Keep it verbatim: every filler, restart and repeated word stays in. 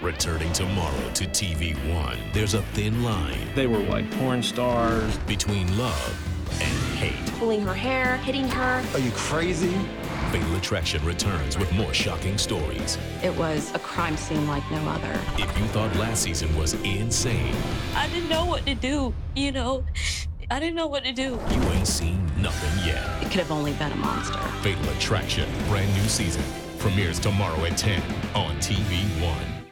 Returning tomorrow to T V one, there's a thin line. They were like porn stars. Between love and hate. Pulling her hair, hitting her. Are you crazy? Fatal Attraction returns with more shocking stories. It was a crime scene like no other. If you thought last season was insane, I didn't know what to do, you know? I didn't know what to do. You ain't seen nothing yet. It could have only been a monster. Fatal Attraction, brand new season. Premieres tomorrow at ten on T V one.